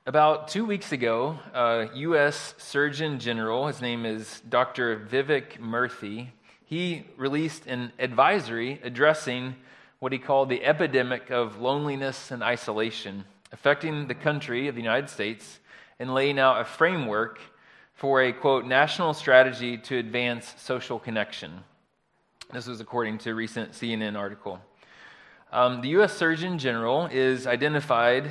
About 2 weeks ago, U.S. Surgeon General, his name is Dr. Vivek Murthy, he released an advisory addressing what he called the epidemic of loneliness and isolation affecting the country of the United States and laying out a framework for a, quote, national strategy to advance social connection. This was according to a recent CNN article. The U.S. Surgeon General has identified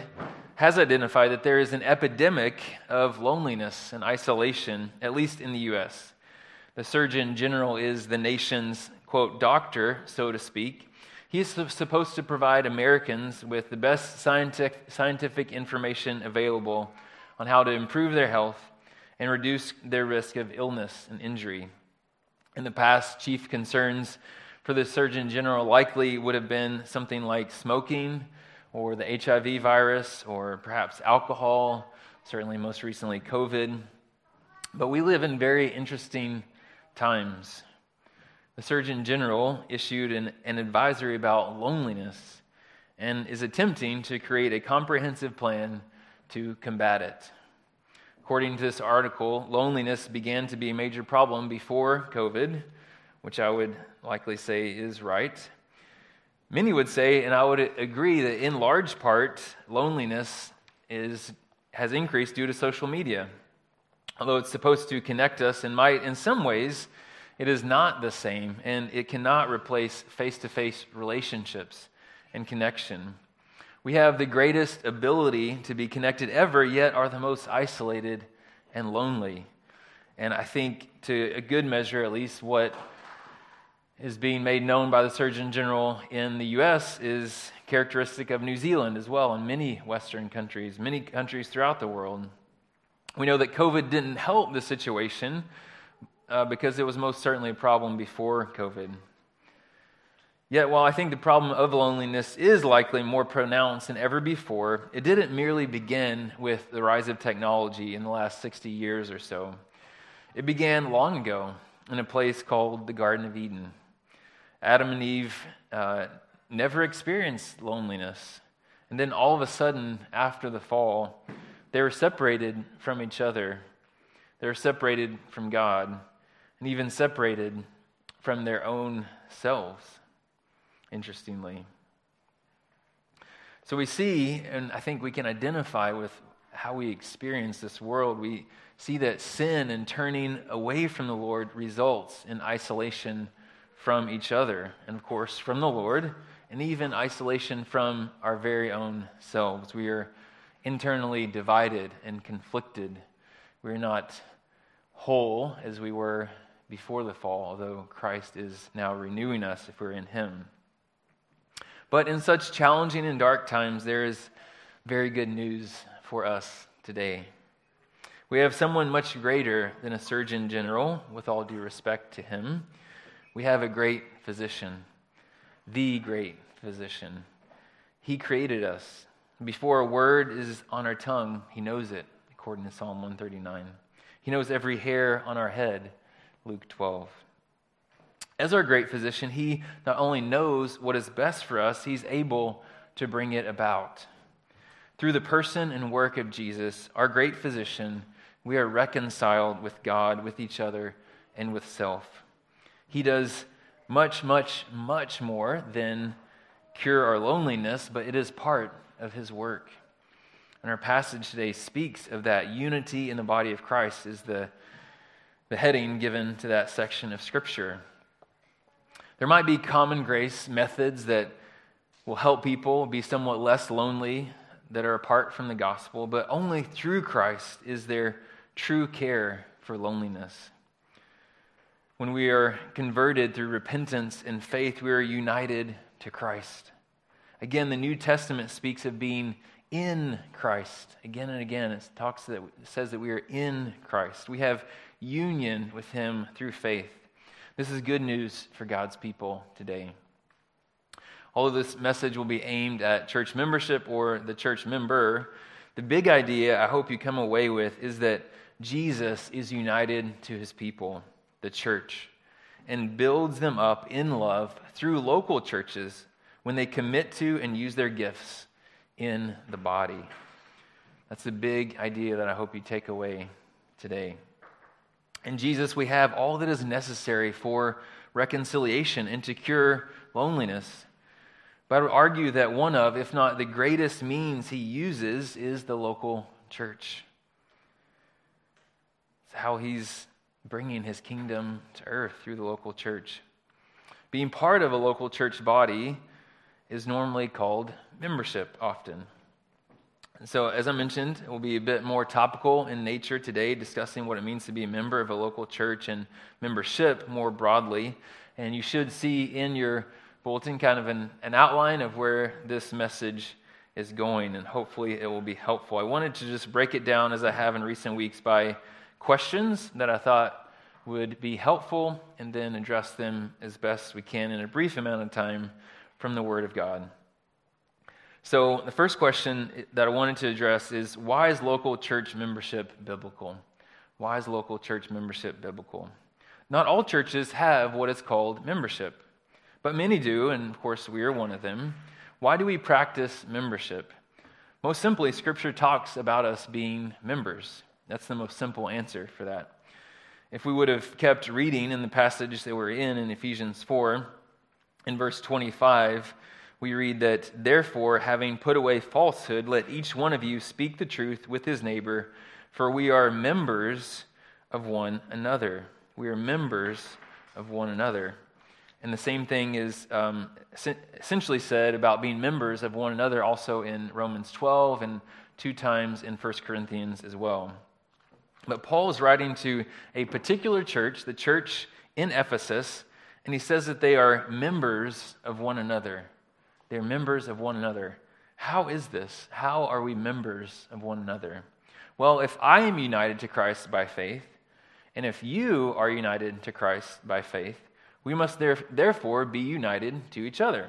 that there is an epidemic of loneliness and isolation, at least in the U.S. The Surgeon General is the nation's, quote, doctor, so to speak. He is supposed to provide Americans with the best scientific information available on how to improve their health and reduce their risk of illness and injury. In the past, chief concerns for the Surgeon General likely would have been something like smoking or the HIV virus or perhaps alcohol, certainly most recently COVID. But we live in very interesting times. The Surgeon General issued an advisory about loneliness and is attempting to create a comprehensive plan to combat it. According to this article, loneliness began to be a major problem before COVID, which I would likely say is right. Many would say, and I would agree, that in large part, loneliness has increased due to social media. Although it's supposed to connect us and might, in some ways, it is not the same, and it cannot replace face-to-face relationships and connection. We have the greatest ability to be connected ever, yet are the most isolated and lonely. And I think, to a good measure at least, what is being made known by the Surgeon General in the U.S. is characteristic of New Zealand as well, and many Western countries, many countries throughout the world. We know that COVID didn't help the situation because it was most certainly a problem before COVID. Yet, while I think the problem of loneliness is likely more pronounced than ever before, it didn't merely begin with the rise of technology in the last 60 years or so. It began long ago in a place called the Garden of Eden. Adam and Eve never experienced loneliness. And then all of a sudden, after the fall, they were separated from each other. They were separated from God, and even separated from their own selves, interestingly. So we see, and I think we can identify with how we experience this world. We see that sin and turning away from the Lord results in isolation from each other, and of course from the Lord, and even isolation from our very own selves. We are internally divided and conflicted. We're not whole as we were before the fall, although Christ is now renewing us if we're in Him. But in such challenging and dark times, there is very good news for us today. We have someone much greater than a Surgeon General, with all due respect to him. We have a great physician, the great physician. He created us. Before a word is on our tongue, He knows it, according to Psalm 139. He knows every hair on our head, Luke 12. As our great physician, He not only knows what is best for us, He's able to bring it about. Through the person and work of Jesus, our great physician, we are reconciled with God, with each other, and with self. He does much, much, much more than cure our loneliness, but it is part of His work. And our passage today speaks of that. Unity in the body of Christ is the heading given to that section of Scripture. There might be common grace methods that will help people be somewhat less lonely that are apart from the gospel, but only through Christ is there true care for loneliness. When we are converted through repentance and faith, we are united to Christ. Again, the New Testament speaks of being in Christ. Again and again, it says that we are in Christ. We have union with Him through faith. This is good news for God's people today. Although this message will be aimed at church membership or the church member, the big idea I hope you come away with is that Jesus is united to His people, the church, and builds them up in love through local churches when they commit to and use their gifts in the body. That's the big idea that I hope you take away today. In Jesus, we have all that is necessary for reconciliation and to cure loneliness. But I would argue that one of, if not the greatest means he uses, is the local church. It's how he's bringing his kingdom to earth through the local church. Being part of a local church body is normally called membership often. And so, as I mentioned, it will be a bit more topical in nature today, discussing what it means to be a member of a local church and membership more broadly. And you should see in your bulletin kind of an outline of where this message is going, and hopefully it will be helpful. I wanted to just break it down, as I have in recent weeks, by questions that I thought would be helpful, and then address them as best we can in a brief amount of time from the Word of God. So the first question that I wanted to address is, why is local church membership biblical? Why is local church membership biblical? Not all churches have what is called membership, but many do, and of course we are one of them. Why do we practice membership? Most simply, Scripture talks about us being members. That's the most simple answer for that. If we would have kept reading in the passage that we're in Ephesians 4, in verse 25, we read that, "Therefore, having put away falsehood, let each one of you speak the truth with his neighbor, for we are members of one another." We are members of one another. And the same thing is essentially said about being members of one another also in Romans 12 and 2 times in 1 Corinthians as well. But Paul is writing to a particular church, the church in Ephesus, and he says that they are members of one another. They're members of one another. How is this? How are we members of one another? Well, if I am united to Christ by faith, and if you are united to Christ by faith, we must therefore be united to each other.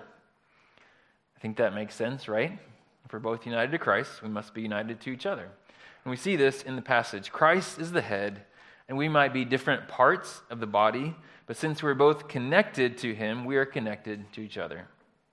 I think that makes sense, right? If we're both united to Christ, we must be united to each other. And we see this in the passage. Christ is the head, and we might be different parts of the body, but since we're both connected to him, we are connected to each other.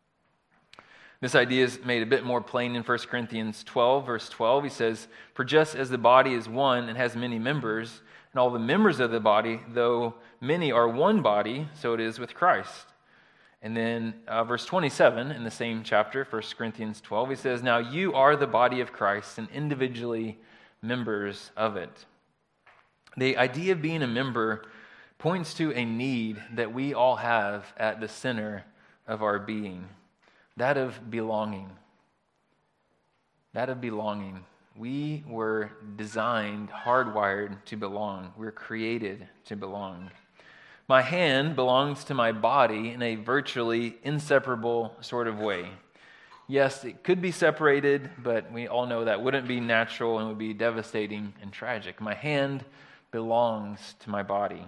This idea is made a bit more plain in 1 Corinthians 12, verse 12. He says, "For just as the body is one and has many members, and all the members of the body, though many, are one body, so it is with Christ." And then verse 27 in the same chapter, 1 Corinthians 12, he says, "Now you are the body of Christ and individually members of it." The idea of being a member points to a need that we all have at the center of our being, that of belonging. That of belonging. We were designed, hardwired to belong. We're created to belong. My hand belongs to my body in a virtually inseparable sort of way. Yes, it could be separated, but we all know that wouldn't be natural and would be devastating and tragic. My hand belongs to my body.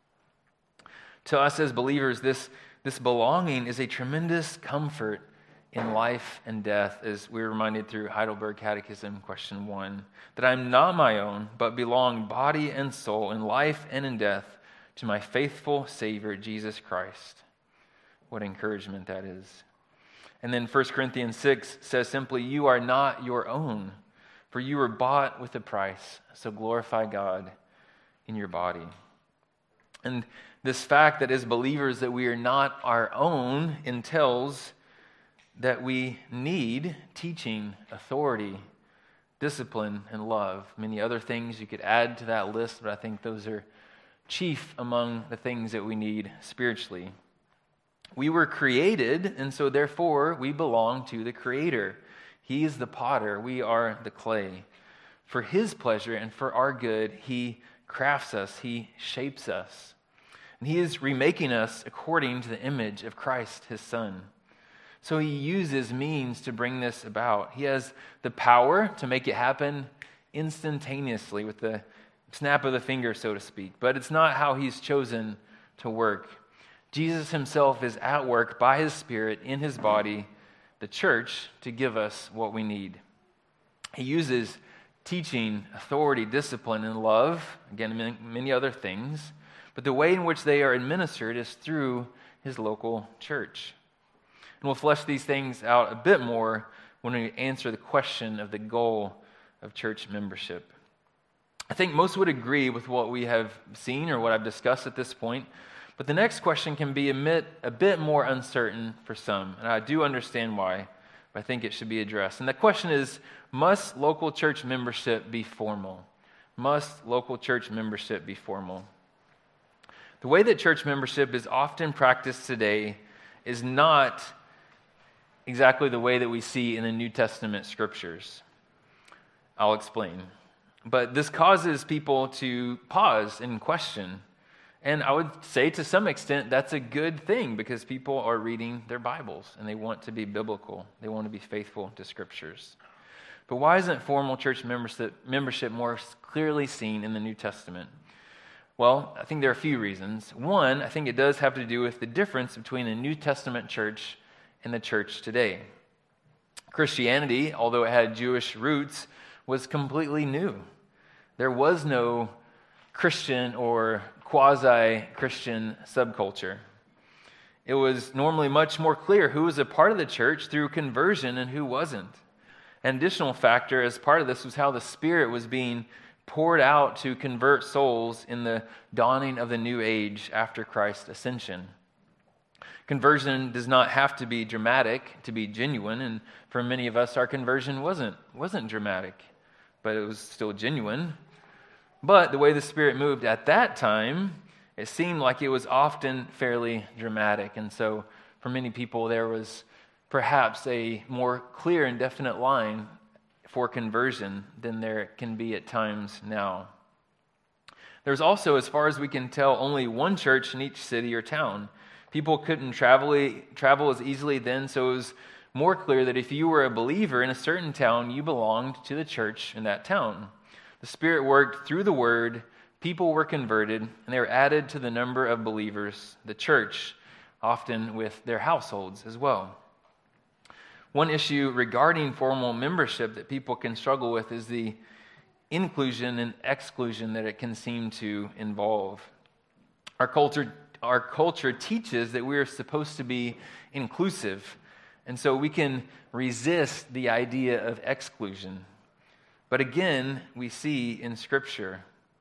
To us as believers, this belonging is a tremendous comfort in life and death, as we're reminded through Heidelberg Catechism, question 1, that I'm not my own, but belong body and soul in life and in death to my faithful Savior, Jesus Christ. What encouragement that is. And then 1 Corinthians 6 says simply, "You are not your own, for you were bought with a price, so glorify God in your body." And this fact that as believers that we are not our own entails that we need teaching, authority, discipline, and love. Many other things you could add to that list, but I think those are chief among the things that we need spiritually. We were created, and so therefore we belong to the Creator. He is the potter, we are the clay. For his pleasure and for our good, he crafts us, he shapes us. And he is remaking us according to the image of Christ, his Son. So he uses means to bring this about. He has the power to make it happen instantaneously with the snap of the finger, so to speak. But it's not how he's chosen to work. Jesus himself is at work by his Spirit in his body, the church, to give us what we need. He uses teaching, authority, discipline, and love, again, many other things. But the way in which they are administered is through his local church. And we'll flesh these things out a bit more when we answer the question of the goal of church membership. I think most would agree with what we have seen or what I've discussed at this point, but the next question can be a bit more uncertain for some, and I do understand why, but I think it should be addressed. And the question is, must local church membership be formal? Must local church membership be formal? The way that church membership is often practiced today is not exactly the way that we see in the New Testament scriptures. I'll explain. But this causes people to pause and question. And I would say to some extent that's a good thing because people are reading their Bibles and they want to be biblical. They want to be faithful to scriptures. But why isn't formal church membership more clearly seen in the New Testament? Well, I think there are a few reasons. One, I think it does have to do with the difference between the New Testament church and the church today. Christianity, although it had Jewish roots, was completely new. There was no Christian or quasi-Christian subculture. It was normally much more clear who was a part of the church through conversion and who wasn't. An additional factor as part of this was how the Spirit was being poured out to convert souls in the dawning of the new age after Christ's ascension. Conversion does not have to be dramatic to be genuine, and for many of us, our conversion wasn't dramatic, but it was still genuine. But the way the Spirit moved at that time, it seemed like it was often fairly dramatic, and so for many people, there was perhaps a more clear and definite line for conversion than there can be at times now. There's also, as far as we can tell, only one church in each city or town. People couldn't travel as easily then, so it was more clear that if you were a believer in a certain town, you belonged to the church in that town. The Spirit worked through the Word, people were converted, and they were added to the number of believers, the church, often with their households as well. One issue regarding formal membership that people can struggle with is the inclusion and exclusion that it can seem to involve. Our culture teaches that we are supposed to be inclusive, and so we can resist the idea of exclusion. But again, we see in Scripture,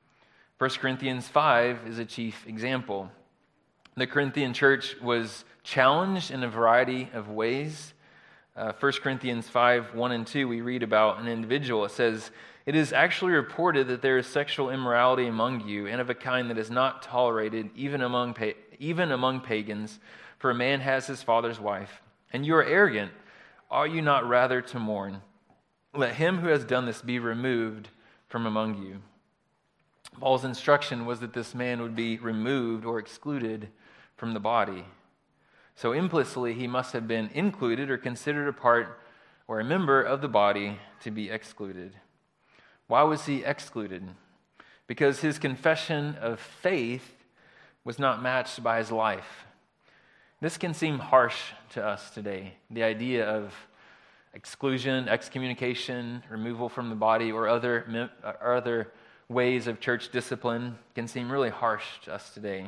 1 Corinthians 5 is a chief example. The Corinthian church was challenged in a variety of ways. 1 Corinthians 5, 1 and 2, we read about an individual. It says, "It is actually reported that there is sexual immorality among you, and of a kind that is not tolerated even among pagans, for a man has his father's wife. And you are arrogant. Ought you not rather to mourn? Let him who has done this be removed from among you." Paul's instruction was that this man would be removed or excluded from the body. So implicitly, he must have been included or considered a part or a member of the body to be excluded. Why was he excluded? Because his confession of faith was not matched by his life. This can seem harsh to us today. The idea of exclusion, excommunication, removal from the body, or other ways of church discipline can seem really harsh to us today.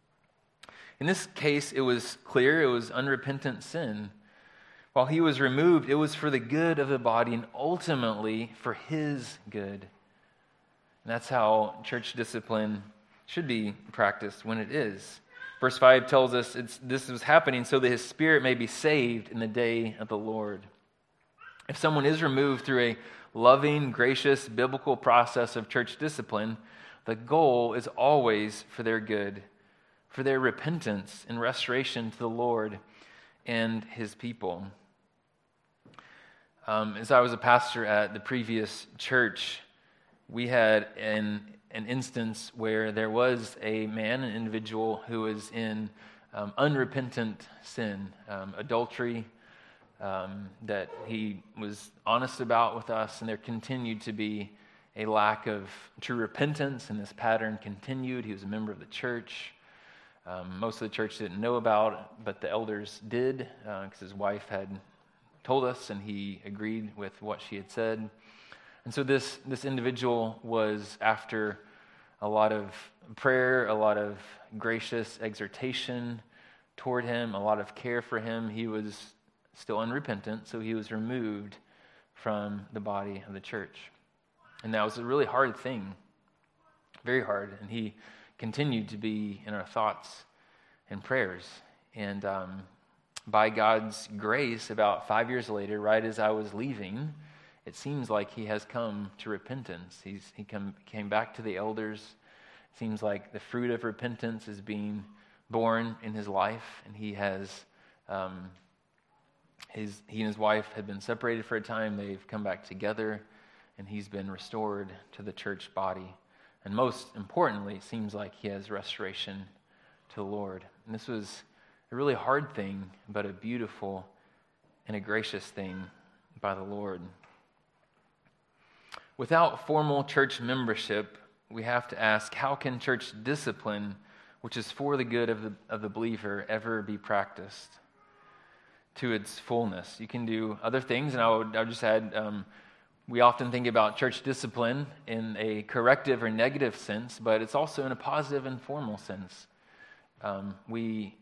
In this case, it was clear it was unrepentant sin. While he was removed, it was for the good of the body and ultimately for his good. And that's how church discipline should be practiced when it is. Verse 5 tells us this was happening so that his spirit may be saved in the day of the Lord. If someone is removed through a loving, gracious, biblical process of church discipline, the goal is always for their good, for their repentance and restoration to the Lord and his people. As I was a pastor at the previous church, we had an instance where there was an individual who was in unrepentant sin, adultery, that he was honest about with us, and there continued to be a lack of true repentance, and this pattern continued. He was a member of the church. Most of the church didn't know about it, but the elders did, because his wife had told us, and he agreed with what she had said. And so this individual was, after a lot of prayer, a lot of gracious exhortation toward him, a lot of care for him, he was still unrepentant, so he was removed from the body of the church. And that was a really hard thing, very hard. And he continued to be in our thoughts and prayers. And by God's grace, about 5 years later, right as I was leaving, it seems like he has come to repentance. He came back to the elders. It seems like the fruit of repentance is being born in his life, and he has he and his wife had been separated for a time. They've come back together, and he's been restored to the church body. And most importantly, it seems like he has restoration to the Lord. And this was a really hard thing, but a beautiful and a gracious thing by the Lord. Without formal church membership, we have to ask, how can church discipline, which is for the good of the believer, ever be practiced to its fullness? You can do other things, and I would just add, we often think about church discipline in a corrective or negative sense, but it's also in a positive and formal sense. We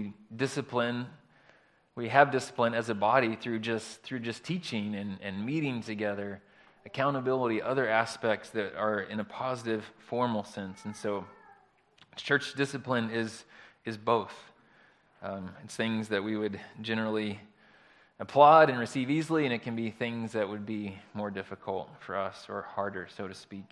have discipline as a body through just teaching and meeting together, accountability, other aspects that are in a positive, formal sense. And so church discipline is both. It's things that we would generally applaud and receive easily, and it can be things that would be more difficult for us or harder, so to speak.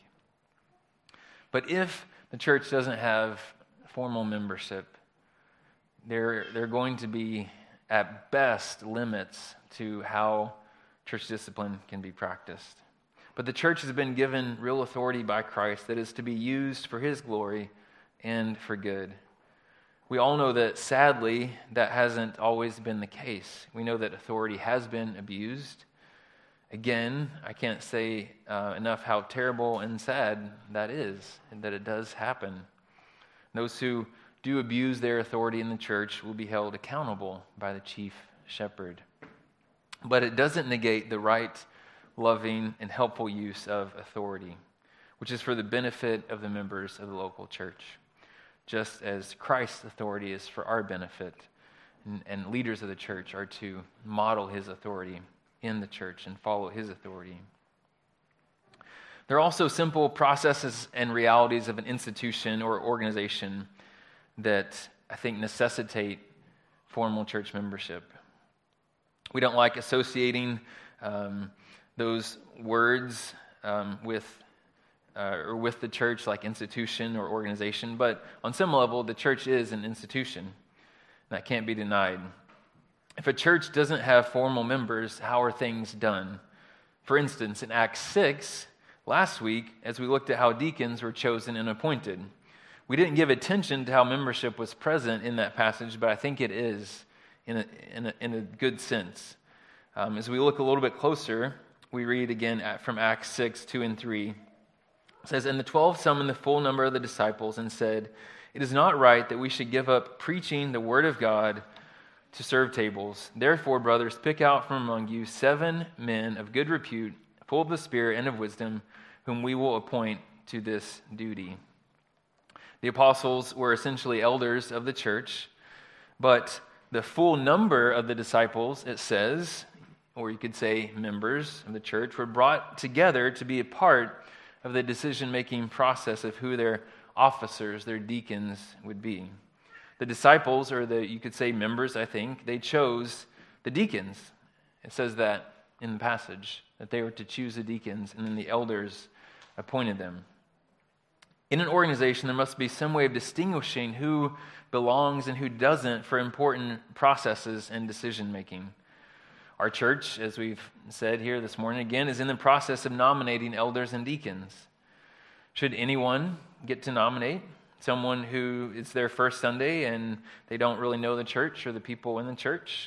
But if the church doesn't have formal membership, there are going to be, at best, limits to how church discipline can be practiced. But the church has been given real authority by Christ that is to be used for his glory and for good. We all know that, sadly, that hasn't always been the case. We know that authority has been abused. Again, I can't say enough how terrible and sad that is, and that it does happen. Those who do abuse their authority in the church will be held accountable by the chief shepherd. But it doesn't negate the right, loving, and helpful use of authority, which is for the benefit of the members of the local church, just as Christ's authority is for our benefit, and leaders of the church are to model his authority in the church and follow his authority. There are also simple processes and realities of an institution or organization that I think necessitate formal church membership. We don't like associating those words with the church, like institution or organization, but on some level, the church is an institution. That can't be denied. If a church doesn't have formal members, how are things done? For instance, in Acts 6, last week, as we looked at how deacons were chosen and appointed, we didn't give attention to how membership was present in that passage, but I think it is in a good sense. As we look a little bit closer, we read again from Acts 6, 2 and 3. It says, "And the 12 summoned the full number of the disciples and said, 'It is not right that we should give up preaching the word of God to serve tables. Therefore, brothers, pick out from among you 7 men of good repute, full of the Spirit and of wisdom, whom we will appoint to this duty.'" The apostles were essentially elders of the church, but the full number of the disciples, it says, or you could say members of the church, were brought together to be a part of the decision-making process of who their officers, their deacons, would be. The disciples, or you could say members, I think, they chose the deacons. It says that in the passage, that they were to choose the deacons, and then the elders appointed them. In an organization, there must be some way of distinguishing who belongs and who doesn't for important processes and decision-making. Our church, as we've said here this morning, again, is in the process of nominating elders and deacons. Should anyone get to nominate someone who it's their first Sunday and they don't really know the church or the people in the church?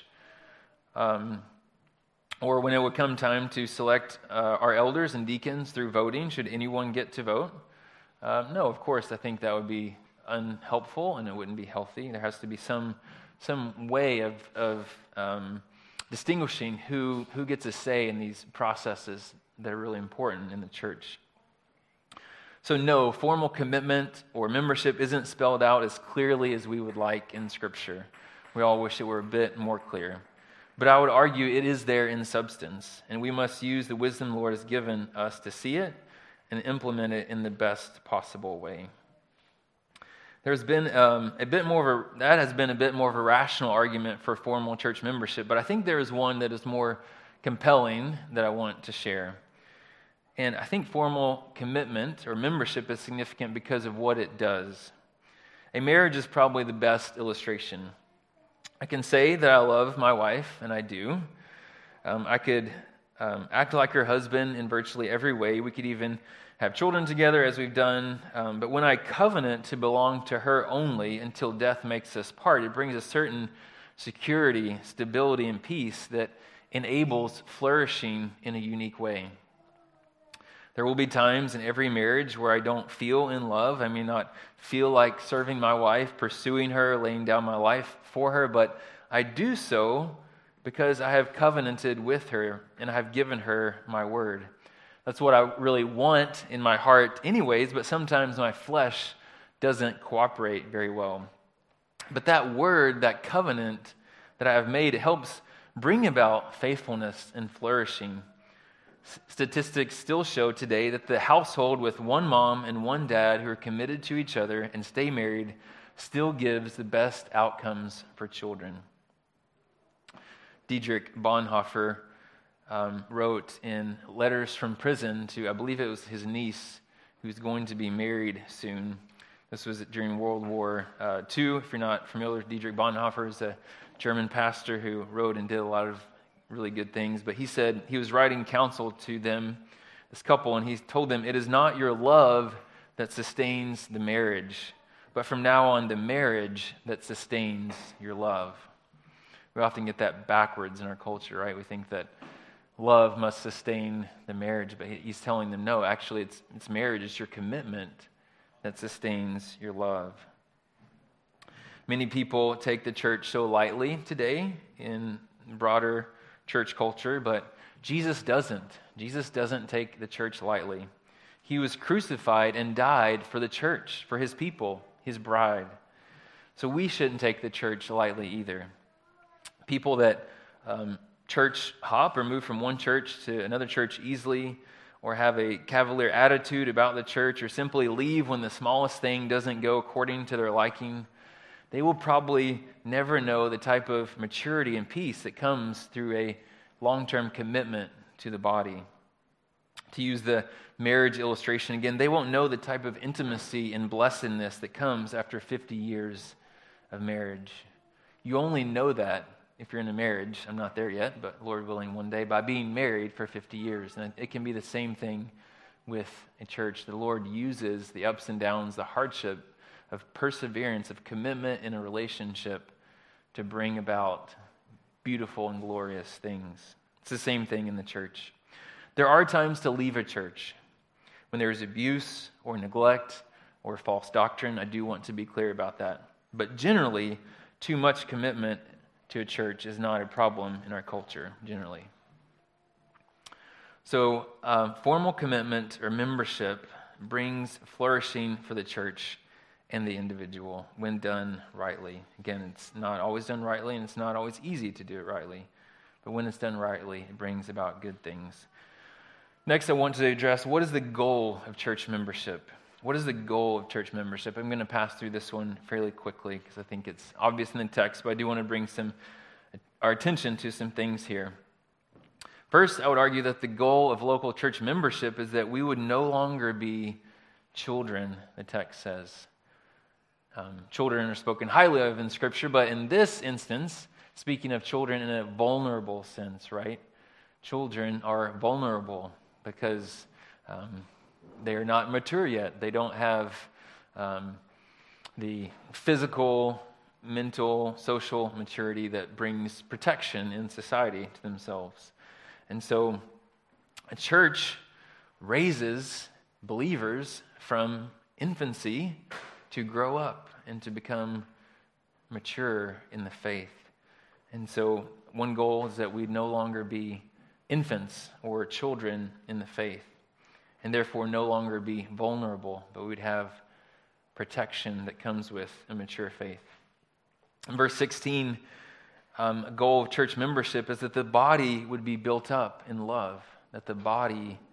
Or when it would come time to select our elders and deacons through voting, should anyone get to vote? No, of course, I think that would be unhelpful and it wouldn't be healthy. There has to be some way of distinguishing who gets a say in these processes that are really important in the church. So no, formal commitment or membership isn't spelled out as clearly as we would like in Scripture. We all wish it were a bit more clear. But I would argue it is there in substance, and we must use the wisdom the Lord has given us to see it and implement it in the best possible way. There's been that has been a bit more of a rational argument for formal church membership, but I think there is one that is more compelling that I want to share. And I think formal commitment or membership is significant because of what it does. A marriage is probably the best illustration. I can say that I love my wife, and I do. I could act like her husband in virtually every way. We could even have children together as we've done. But when I covenant to belong to her only until death makes us part, it brings a certain security, stability, and peace that enables flourishing in a unique way. There will be times in every marriage where I don't feel in love. I may not feel like serving my wife, pursuing her, laying down my life for her, but I do so because I have covenanted with her and I have given her my word. That's what I really want in my heart anyways, but sometimes my flesh doesn't cooperate very well. But that word, that covenant that I have made, it helps bring about faithfulness and flourishing. Statistics still show today that the household with one mom and one dad who are committed to each other and stay married still gives the best outcomes for children. Dietrich Bonhoeffer wrote in letters from prison to, I believe it was his niece, who's going to be married soon. This was during World War II. If you're not familiar with Dietrich Bonhoeffer, he's a German pastor who wrote and did a lot of really good things. But he said he was writing counsel to them, this couple, and he told them, "It is not your love that sustains the marriage, but from now on the marriage that sustains your love." We often get that backwards in our culture, right? We think that love must sustain the marriage, but he's telling them, no, actually it's marriage, it's your commitment that sustains your love. Many people take the church so lightly today in broader church culture, but Jesus doesn't. Jesus doesn't take the church lightly. He was crucified and died for the church, for his people, his bride. So we shouldn't take the church lightly either. People that church hop or move from one church to another church easily, or have a cavalier attitude about the church, or simply leave when the smallest thing doesn't go according to their liking, they will probably never know the type of maturity and peace that comes through a long-term commitment to the body. To use the marriage illustration again, they won't know the type of intimacy and blessedness that comes after 50 years of marriage. You only know that if you're in a marriage. I'm not there yet, but Lord willing, one day, by being married for 50 years. And it can be the same thing with a church. The Lord uses the ups and downs, the hardship of perseverance, of commitment in a relationship to bring about beautiful and glorious things. It's the same thing in the church. There are times to leave a church when there is abuse or neglect or false doctrine. I do want to be clear about that. But generally, too much commitment to a church is not a problem in our culture, generally. So, formal commitment or membership brings flourishing for the church and the individual when done rightly. Again, it's not always done rightly, and it's not always easy to do it rightly. But when it's done rightly, it brings about good things. Next, I want to address, what is the goal of church membership? What is the goal of church membership? I'm going to pass through this one fairly quickly because I think it's obvious in the text, but I do want to bring our attention to some things here. First, I would argue that the goal of local church membership is that we would no longer be children, the text says. Children are spoken highly of in Scripture, but in this instance, speaking of children in a vulnerable sense, right? Children are vulnerable because they are not mature yet. They don't have the physical, mental, social maturity that brings protection in society to themselves. And so a church raises believers from infancy to grow up and to become mature in the faith. And so one goal is that we no longer be infants or children in the faith, and therefore no longer be vulnerable, but we'd have protection that comes with a mature faith. In verse 16, a goal of church membership is that the body would be built up in love, that the body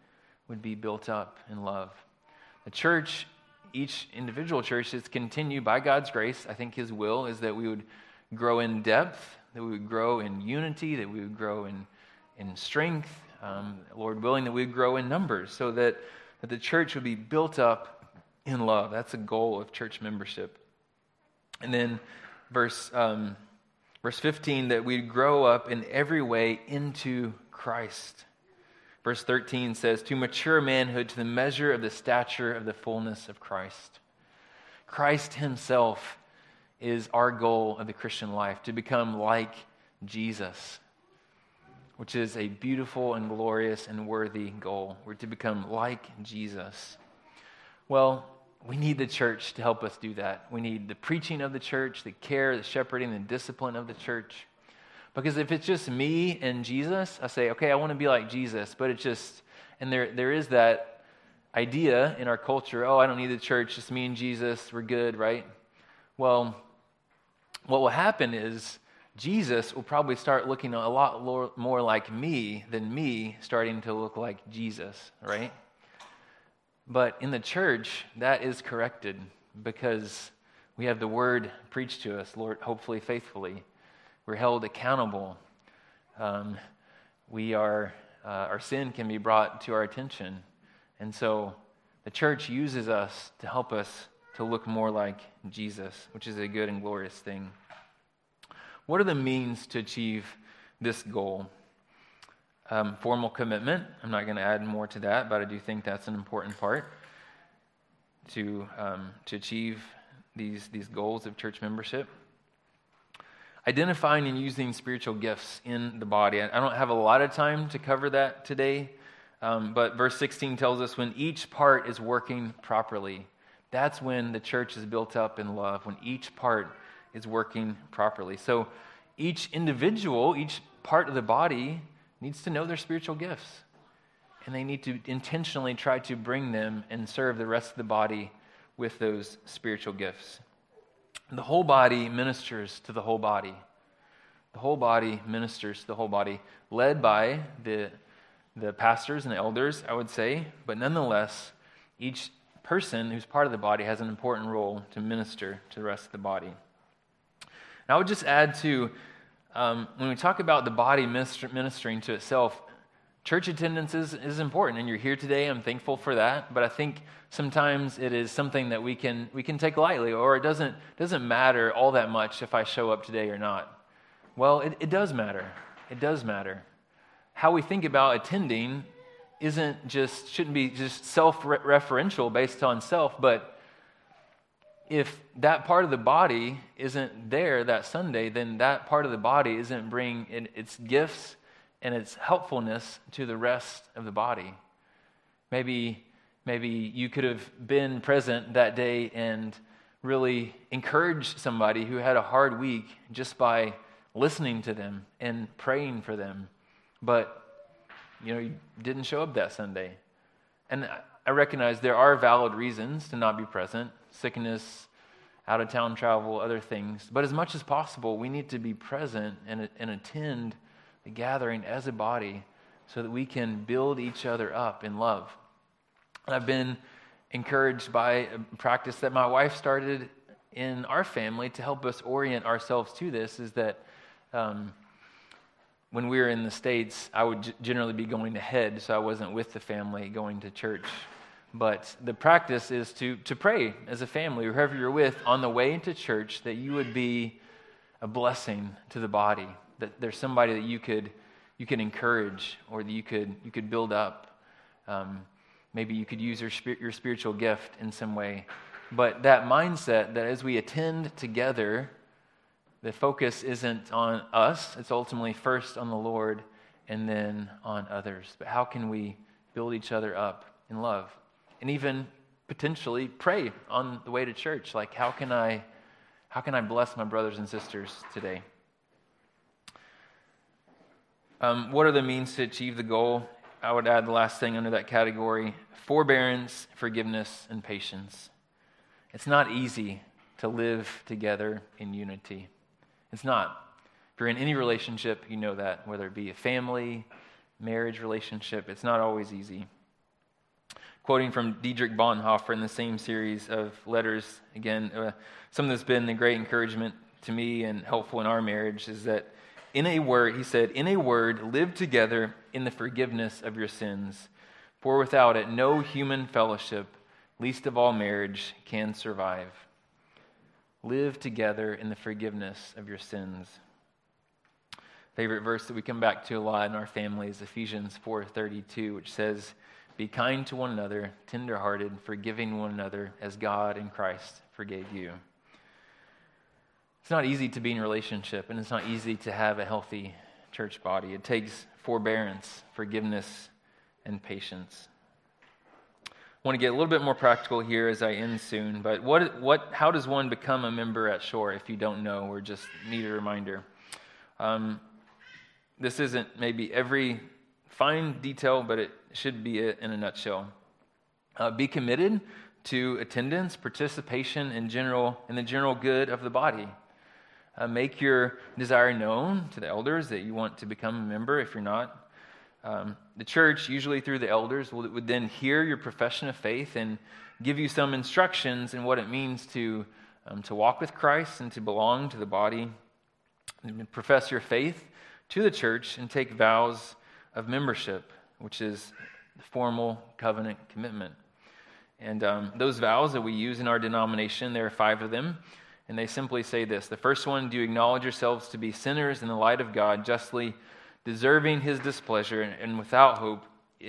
would be built up in love. The church, each individual church, is continue by God's grace. I think His will is that we would grow in depth, that we would grow in unity, that we would grow in strength, Lord willing, that we would grow in numbers, so that the church would be built up in love. That's a goal of church membership. And then verse 15, that we'd grow up in every way into Christ. Verse 13 says, to mature manhood to the measure of the stature of the fullness of Christ. Christ Himself is our goal of the Christian life, to become like Jesus, which is a beautiful and glorious and worthy goal. We're to become like Jesus. Well, we need the church to help us do that. We need the preaching of the church, the care, the shepherding, the discipline of the church. Because if it's just me and Jesus, I say, okay, I want to be like Jesus, but it's just, and there is that idea in our culture, oh, I don't need the church, just me and Jesus, we're good, right? Well, what will happen is Jesus will probably start looking a lot more like me than me starting to look like Jesus, right? But in the church, that is corrected because we have the word preached to us, Lord, hopefully faithfully. We're held accountable. Our sin can be brought to our attention. And so the church uses us to help us to look more like Jesus, which is a good and glorious thing. What are the means to achieve this goal? Formal commitment. I'm not going to add more to that, but I do think that's an important part to achieve these goals of church membership. Identifying and using spiritual gifts in the body. I don't have a lot of time to cover that today, but verse 16 tells us when each part is working properly, that's when the church is built up in love, when each part is working properly. So each individual, each part of the body needs to know their spiritual gifts, and they need to intentionally try to bring them and serve the rest of the body with those spiritual gifts. The whole body ministers to the whole body. The whole body ministers to the whole body, led by the pastors and elders, I would say, but nonetheless, each person who's part of the body has an important role to minister to the rest of the body. And I would just add to, when we talk about the body ministering to itself, church attendance is important, and you're here today. I'm thankful for that, but I think sometimes it is something that we can take lightly, or it doesn't matter all that much if I show up today or not. Well, it does matter. It does matter. How we think about attending shouldn't be just self-referential based on self, but if that part of the body isn't there that Sunday, then that part of the body isn't bringing its gifts and its helpfulness to the rest of the body. Maybe you could have been present that day and really encouraged somebody who had a hard week just by listening to them and praying for them. But, you didn't show up that Sunday. And I recognize there are valid reasons to not be present, sickness, out-of-town travel, other things. But as much as possible, we need to be present and attend the gathering as a body so that we can build each other up in love. And I've been encouraged by a practice that my wife started in our family to help us orient ourselves to this, is that when we were in the States, I would generally be going ahead, so I wasn't with the family going to church. But the practice is to pray as a family, whoever you're with, on the way into church, that you would be a blessing to the body, that there's somebody that you could encourage, or that you could build up. Maybe you could use your spiritual gift in some way. But that mindset that as we attend together, the focus isn't on us, it's ultimately first on the Lord and then on others. But how can we build each other up in love? And even potentially pray on the way to church. Like, how can I bless my brothers and sisters today? What are the means to achieve the goal? I would add the last thing under that category: forbearance, forgiveness, and patience. It's not easy to live together in unity. It's not. If you're in any relationship, you know that, whether it be a family, marriage relationship, it's not always easy. quoting from Dietrich Bonhoeffer in the same series of letters. Again, something that's been a great encouragement to me and helpful in our marriage is that in a word, he said, in a word, live together in the forgiveness of your sins, for without it, no human fellowship, least of all marriage, can survive. Live together in the forgiveness of your sins. Favorite verse that we come back to a lot in our family is Ephesians 4:32, which says, be kind to one another, tenderhearted, forgiving one another as God in Christ forgave you. It's not easy to be in a relationship, and it's not easy to have a healthy church body. It takes forbearance, forgiveness, and patience. I want to get a little bit more practical here as I end soon, but how does one become a member at Shore if you don't know or just need a reminder? This isn't maybe every fine detail, but it should be it in a nutshell. Be committed to attendance, participation in the general good of the body. Make your desire known to the elders that you want to become a member if you're not. The church, usually through the elders, would then hear your profession of faith and give you some instructions in what it means to walk with Christ and to belong to the body, and profess your faith to the church and take vows of membership, which is the formal covenant commitment. And those vows that we use in our denomination, there are 5 of them, and they simply say this. The first one, do you acknowledge yourselves to be sinners in the light of God, justly deserving his displeasure, and without hope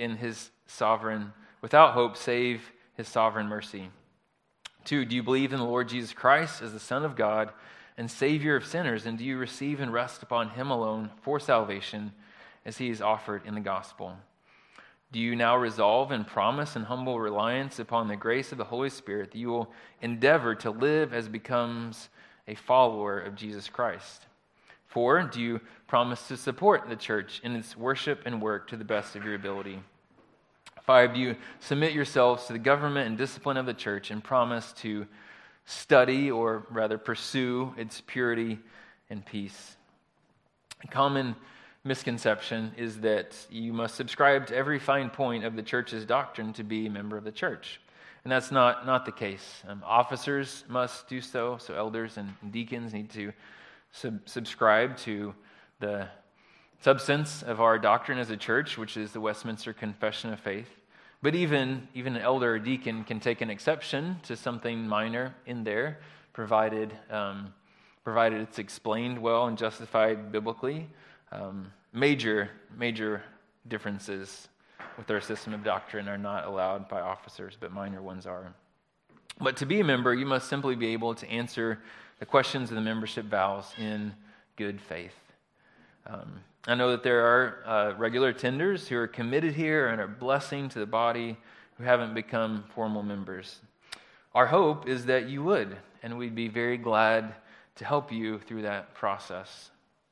save his sovereign mercy. 2, do you believe in the Lord Jesus Christ as the Son of God and Savior of sinners, and do you receive and rest upon him alone for salvation as he is offered in the gospel? Do you now resolve and promise in humble reliance upon the grace of the Holy Spirit that you will endeavor to live as becomes a follower of Jesus Christ? 4, do you promise to support the church in its worship and work to the best of your ability? 5, do you submit yourselves to the government and discipline of the church and promise to study, or rather pursue, its purity and peace? A common misconception is that you must subscribe to every fine point of the church's doctrine to be a member of the church. And that's not the case. Officers must do so elders and deacons need to subscribe to the substance of our doctrine as a church, which is the Westminster Confession of Faith. But even an elder or deacon can take an exception to something minor in there, provided it's explained well and justified biblically. Major differences with our system of doctrine are not allowed by officers, but minor ones are. But to be a member, you must simply be able to answer the questions of the membership vows in good faith. I know that there are regular attenders who are committed here and are blessing to the body who haven't become formal members. Our hope is that you would, and we'd be very glad to help you through that process.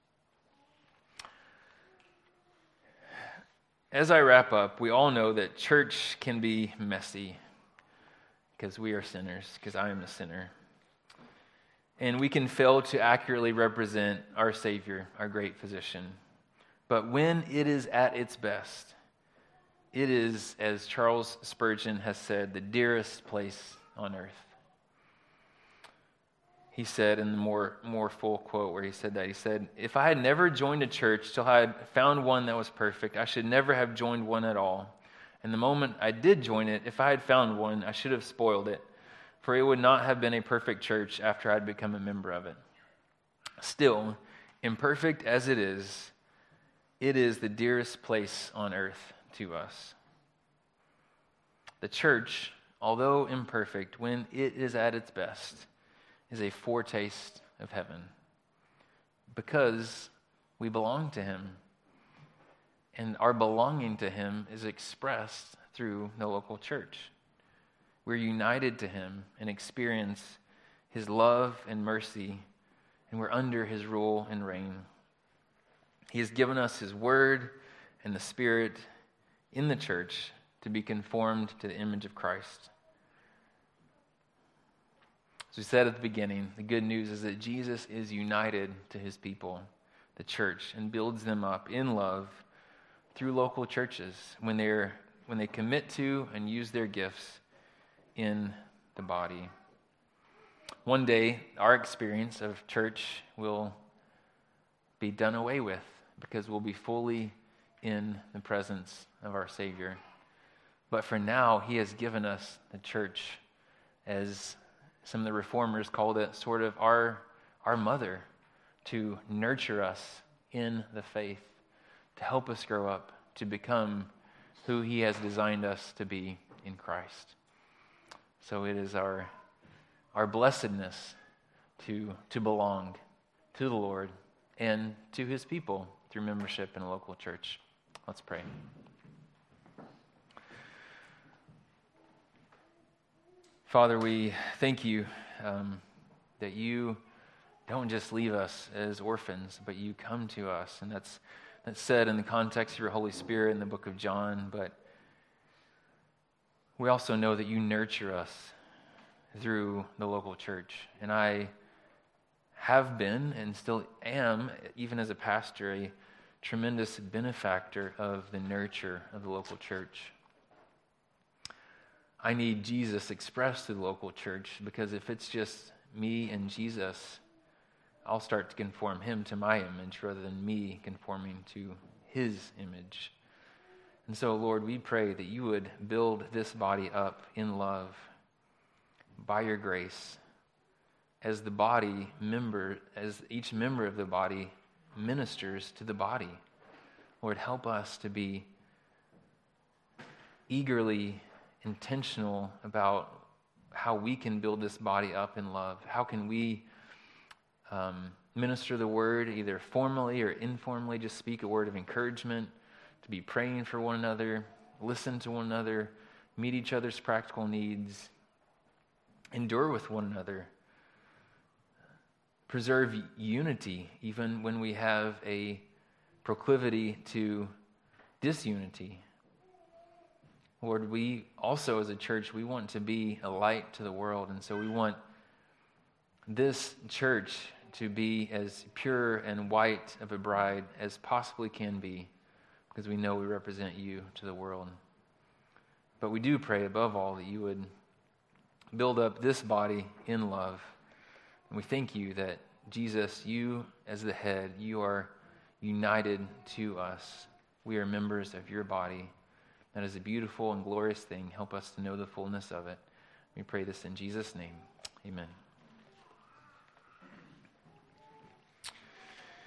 As I wrap up, we all know that church can be messy because we are sinners, because I am a sinner. And we can fail to accurately represent our Savior, our great physician. But when it is at its best, it is, as Charles Spurgeon has said, the dearest place on earth. He said in the more full quote where he said, if I had never joined a church till I had found one that was perfect, I should never have joined one at all. And the moment I did join it, if I had found one, I should have spoiled it, for it would not have been a perfect church after I had become a member of it. Still, imperfect as it is the dearest place on earth to us. The church, although imperfect, when it is at its best, is a foretaste of heaven because we belong to him, and our belonging to him is expressed through the local church. We're united to him and experience his love and mercy, and we're under his rule and reign. He has given us his word and the Spirit in the church to be conformed to the image of Christ. As we said at the beginning, the good news is that Jesus is united to his people, the church, and builds them up in love through local churches when when they commit to and use their gifts in the body. One day, our experience of church will be done away with because we'll be fully in the presence of our Savior. But for now, He has given us the church, as some of the reformers called it, sort of our mother, to nurture us in the faith, to help us grow up, to become who He has designed us to be in Christ. So it is our blessedness to belong to the Lord and to His people through membership in a local church. Let's pray. Father, we thank You that You don't just leave us as orphans, but You come to us. And that's said in the context of Your Holy Spirit in the book of John. But we also know that You nurture us through the local church. And I have been and still am, even as a pastor, a tremendous benefactor of the nurture of the local church. I need Jesus expressed to the local church, because if it's just me and Jesus, I'll start to conform Him to my image rather than me conforming to His image. And so, Lord, we pray that You would build this body up in love by Your grace, as the body member, as each member of the body ministers to the body. Lord, help us to be eagerly intentional about how we can build this body up in love. How can we minister the word either formally or informally, just speak a word of encouragement, to be praying for one another, listen to one another, meet each other's practical needs, endure with one another, preserve unity even when we have a proclivity to disunity. Lord, we also as a church, we want to be a light to the world, and so we want this church to be as pure and white of a bride as possibly can be, because we know we represent You to the world. But we do pray above all that You would build up this body in love. And we thank You that, Jesus, You as the head, You are united to us. We are members of Your body. That is a beautiful and glorious thing. Help us to know the fullness of it. We pray this in Jesus' name. Amen.